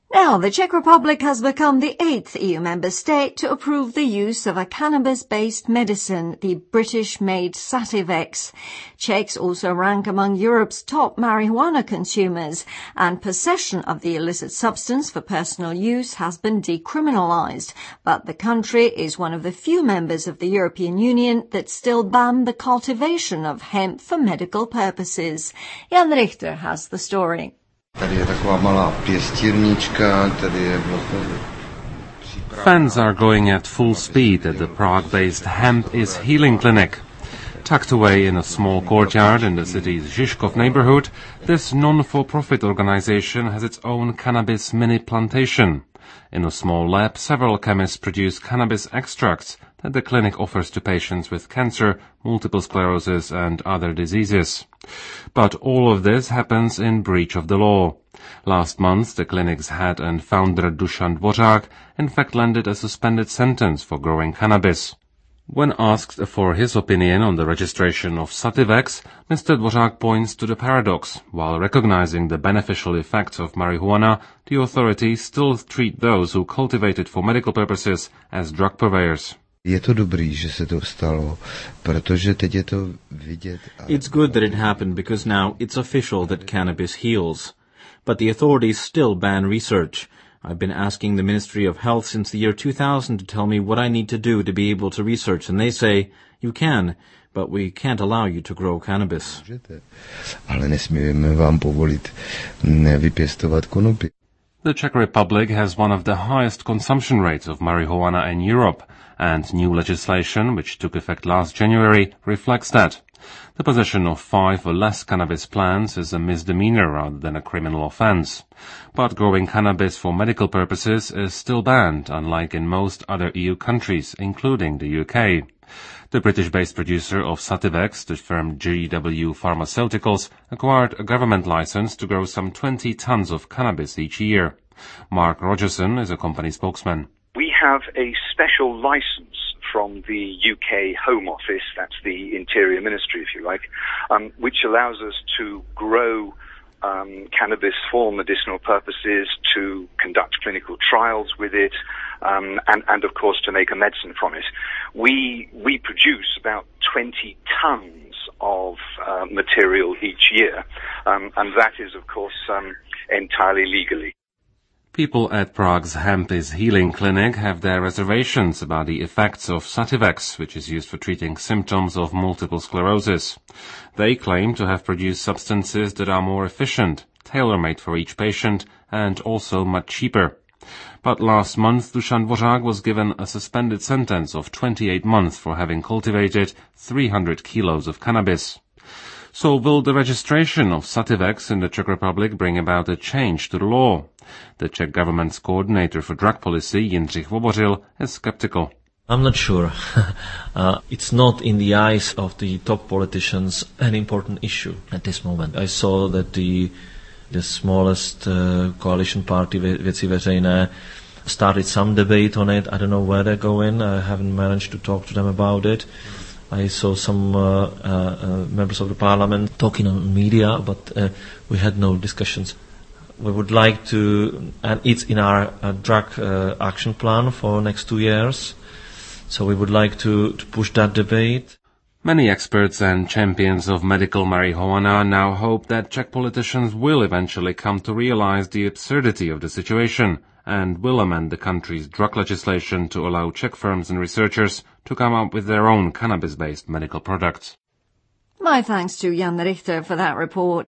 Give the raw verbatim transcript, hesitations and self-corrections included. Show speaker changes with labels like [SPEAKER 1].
[SPEAKER 1] Now, the Czech Republic has become the eighth E U member state to approve the use of a cannabis-based medicine, the British-made Sativex. Czechs also rank among Europe's top marijuana consumers, and possession of the illicit substance for personal use has been decriminalized. But the country is one of the few members of the European Union that still ban the cultivation of hemp for medical purposes. Jan Richter has the story.
[SPEAKER 2] Fans are going at full speed at the Prague-based Hemp is Healing Clinic. Tucked away in a small courtyard in the city's Žižkov neighborhood, this non-for-profit organization has its own cannabis mini-plantation. In a small lab, several chemists produce cannabis extracts that the clinic offers to patients with cancer, multiple sclerosis and other diseases. But all of this happens in breach of the law. Last month, the clinic's head and founder Dušan Dvořák in fact landed a suspended sentence for growing cannabis. When asked for his opinion on the registration of Sativex, Mister Dvořák points to the paradox. While recognizing the beneficial effects of marijuana, the authorities still treat those who cultivate it for medical purposes as drug purveyors.
[SPEAKER 3] Je to dobrý, že se to stalo, protože teď je to vidět.
[SPEAKER 4] It's good that it happened because now it's official that cannabis heals. But the authorities still ban research. I've been asking the Ministry of Health since the year two thousand to tell me what I need to do to be able to research, and they say, you can, but we can't allow you to grow cannabis.
[SPEAKER 3] Ale nesmíme vám povolit vypěstovat konopí.
[SPEAKER 2] The Czech Republic has one of the highest consumption rates of marijuana in Europe, and new legislation, which took effect last January, reflects that. The possession of five or less cannabis plants is a misdemeanor rather than a criminal offense. But growing cannabis for medical purposes is still banned, unlike in most other E U countries, including the U K. The British-based producer of Sativex, the firm G W Pharmaceuticals, acquired a government license to grow some twenty tons of cannabis each year. Mark Rogerson is a company spokesman.
[SPEAKER 5] We have a special license from the U K Home Office, that's the Interior Ministry, if you like, um, which allows us to grow um, cannabis for medicinal purposes, to conduct clinical trials with it, um, and, and of course to make a medicine from it. We we produce about twenty tons of uh, material each year, um, and that is of course um, entirely legally.
[SPEAKER 2] People at Prague's Hemp is Healing Clinic have their reservations about the effects of Sativex, which is used for treating symptoms of multiple sclerosis. They claim to have produced substances that are more efficient, tailor-made for each patient, and also much cheaper. But last month, Dušan Dvořák was given a suspended sentence of twenty-eight months for having cultivated three hundred kilos of cannabis. So will the registration of Sativex in the Czech Republic bring about a change to the law? The Czech government's coordinator for drug policy, Jindřich Vobořil, is skeptical.
[SPEAKER 6] I'm not sure. uh, it's not in the eyes of the top politicians an important issue at this moment. I saw that the the smallest uh, coalition party, Věci veřejné, started some debate on it. I don't know where they're going. I haven't managed to talk to them about it. I saw some uh, uh, uh, members of the parliament talking on media, but uh, we had no discussions. We would like to, and it's in our uh, drug uh, action plan for next two years, so we would like to, to push that debate.
[SPEAKER 2] Many experts and champions of medical marijuana now hope that Czech politicians will eventually come to realize the absurdity of the situation and will amend the country's drug legislation to allow Czech firms and researchers to come up with their own cannabis-based medical products.
[SPEAKER 1] My thanks to Jan Richter for that report.